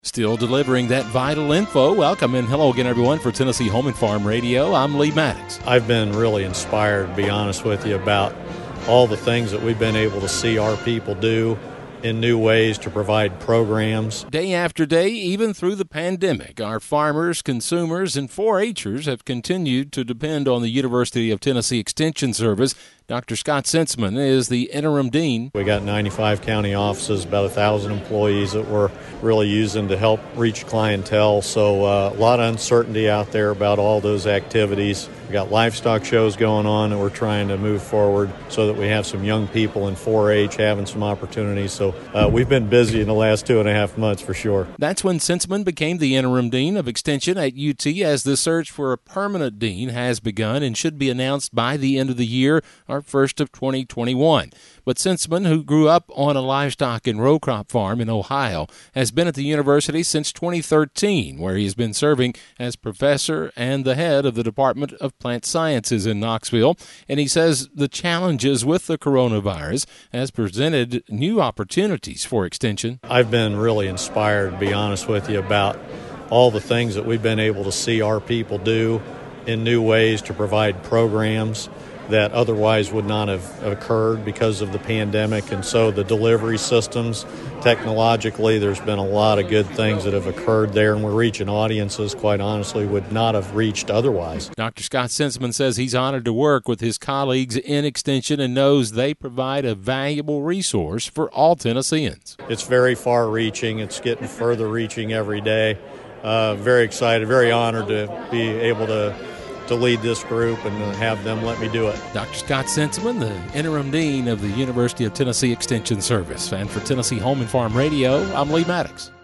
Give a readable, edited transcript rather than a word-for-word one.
Still delivering that vital info. Welcome and hello again, everyone, for Tennessee Home and Farm Radio. I'm Lee Maddox. I've been really inspired, to be honest with you, about all the things that we've been able to see our people do in new ways to provide programs. Day after day, even through the pandemic, our farmers, consumers, and 4-H'ers have continued to depend on the University of Tennessee Extension Service. Dr. Scott Senseman is the interim dean. We got 95 county offices, about 1,000 employees that we're really using to help reach clientele. So a lot of uncertainty out there about all those activities. We got livestock shows going on that we're trying to move forward so that we have some young people in 4-H having some opportunities. So we've been busy in the last 2.5 months for sure. That's when Senseman became the interim dean of Extension at UT, as the search for a permanent dean has begun and should be announced by the end of the year, or first of 2021. But Senseman, who grew up on a livestock and row crop farm in Ohio, has been at the university since 2013, where he has been serving as professor and the head of the Department of Plant Sciences in Knoxville. And he says the challenges with the coronavirus has presented new opportunities for Extension. I've been really inspired, to be honest with you, about all the things that we've been able to see our people do in new ways to provide programs that otherwise would not have occurred because of the pandemic. And so the delivery systems, technologically, there's been a lot of good things that have occurred there, and we're reaching audiences, quite honestly, would not have reached otherwise. Dr. Scott Senseman says he's honored to work with his colleagues in Extension and knows they provide a valuable resource for all Tennesseans. It's very far-reaching. It's getting further reaching every day. Very excited, very honored to be able to lead this group and have them let me do it. Dr. Scott Senseman, the interim dean of the University of Tennessee Extension Service. And for Tennessee Home and Farm Radio, I'm Lee Maddox.